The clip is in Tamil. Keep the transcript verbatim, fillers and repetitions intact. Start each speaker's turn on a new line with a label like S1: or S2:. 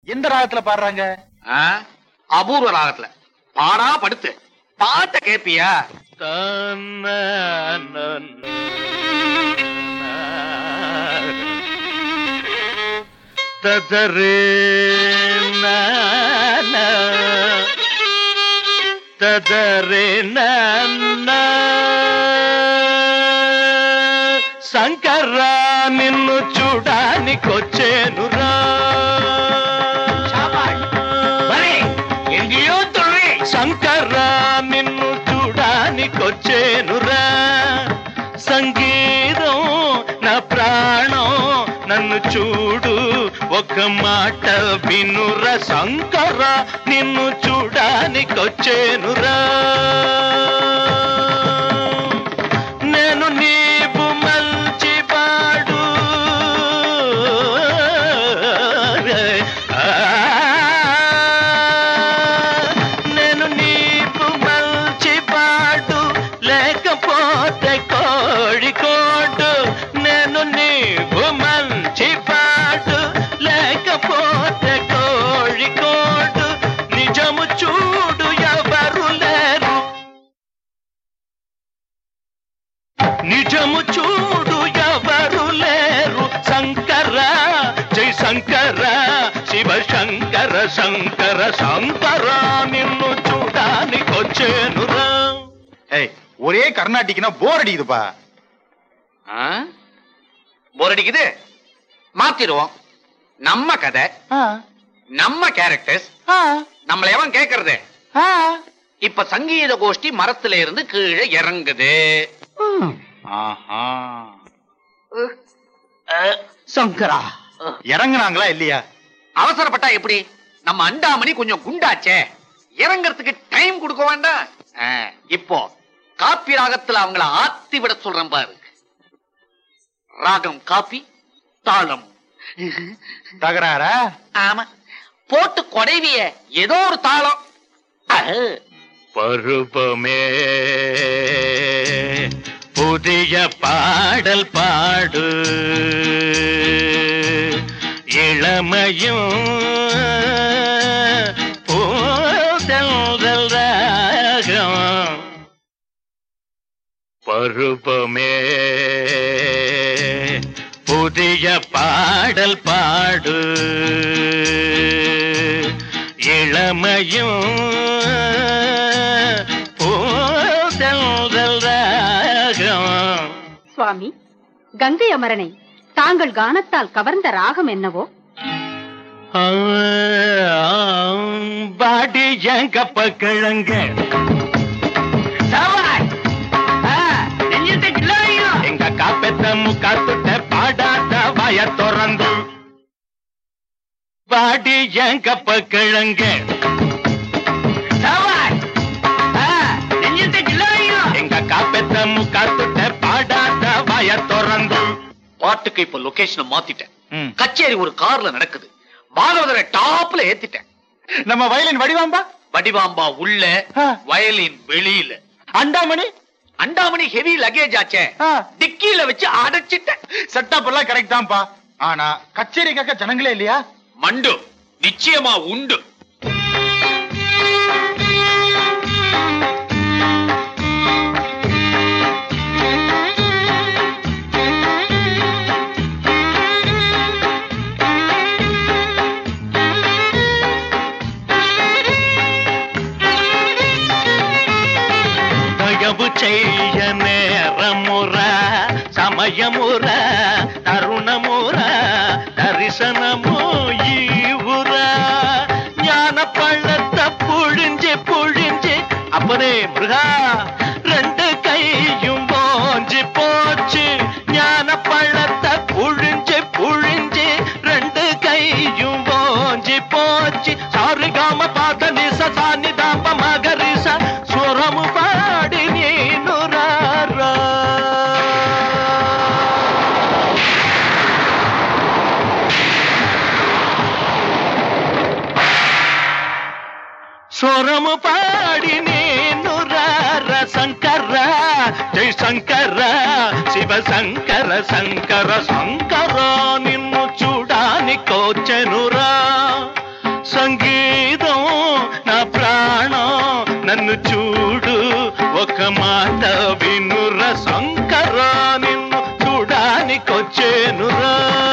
S1: எந்த ராகத்துல பாடுறாங்க?
S2: அபூர்வ ராகத்துல. பாடா படுத்து பாட்ட கேப்பியா?
S3: ததரே ததரே శంకరా నిన్ను చూడానికొచ్చేనురా శంకరా నిన్ను చూడానికొచ్చేనురా సంగీతం నా ప్రాణం నన్ను చూడు ఒక మాట వినురా శంకరా నిన్ను చూడానికొచ్చేనురా నేను నీవు మల్చి పాడు నేను నీవు మల్చి పాడు లేకపోతే కోడికోడు నేను నీవు మల్చి పాడు లేకపోతే కోడికోడు నిజము చూడు ఎవరు లేరు నిజము చూడు ఎవరు లేరు శంకర జై శంకర శివ శంకర శంకర శంకర నిన్ను చూడానికొచ్చేనురా.
S1: ஏய், ஒரே கர்நாடிக்னா போர் அடிக்குதுப்பா.
S2: போர் அடிக்குது, மாத்திடுவோம். நம்ம கதை, நம்ம கேரக்டர்ஸ், நம்மள எவன் கேக்குறது? இப்ப சங்கீத கோஷ்டி மரத்துல இருந்து கீழே இறங்குது.
S1: சங்கரா இறங்குனாங்களா இல்லையா?
S2: அவசரப்பட்டா எப்படி? நம்ம அண்டாமணி கொஞ்சம் குண்டாச்சே, இறங்கறதுக்கு டைம் கொடுக்க வேண்டாம். இப்போ காப்பி ராகத்துல அவங்கள ஆத்தி விட சொல்றேன் பாரு. ராகம் காப்பி, தாளம்
S1: தகராறா?
S2: ஆமா, போட்டு கொடைவிய ஏதோ ஒரு தாளம்.
S3: பருவமே புதிய பாடல் பாடு இளமையும் பூதல் ராகம். பருவமே புதிய பாடல் பாடு இளமையும் பூதல் ராகம்.
S4: சுவாமி, கங்கை அமரனை தாங்கள் கானத்தால் கவர்ந்த ராகம் என்னவோ?
S3: பாடி எங்கப்ப கிழங்க எங்க காப்பத்த முக்காத்துட்ட பாடாத வாய திறந்து பாடி எங்கப்ப கிழங்க எங்க காப்பத்த முக்காத்துட்ட பாடாத வாய திறந்து.
S2: பாட்டுக்கு இப்ப லொகேஷன் மாத்திட்டேன். கச்சேரி ஒரு கார்ல நடக்குது. பாகவதரை டாப்ல ஏத்திட்டேன்.
S1: நம்ம வயலின் வடிவாம்பா
S2: வடிவாம்பா உள்ள, வயலின் வெளியில.
S1: அண்டாமணி
S2: அண்டாமணி ஹெவி லக்கேஜ் ஆச்சே, டிக்கில வச்சு அடைச்சிட்டேன்.
S1: செட்டப் எல்லாம் கரெக்ட் தான்ப்பா. ஆனா கச்சேரி கேட்க ஜனங்களே இல்லையா?
S2: மண்டு நிச்சயமா உண்டு.
S3: செய்ய நேரமுற சமயமுற தருணமுற தரிசனமோ ஈவுற ஞான பழத்தை புழிஞ்சு புழிஞ்சு அப்பனே மிருகா ரெண்டு கையும் போஞ்சு போச்சு. ஞான பழத்தை புழிஞ்சு புழிஞ்சு ரெண்டு கையும் போஞ்சு போச்சு. சாரி காம பாத நிச சானி தாப மகரிச சுரமு பாடி நீனுராரா. சுரமு பாடி நீனுரார சங்கர ஜெய் சங்கர శివ శంకర శంకర శంకర నిన్ను చూడానికొచ్చెనురా. నన్ను చూడు ఒక మాట వినుర శంకరా నిన్ను చూడానికొచ్చేనురా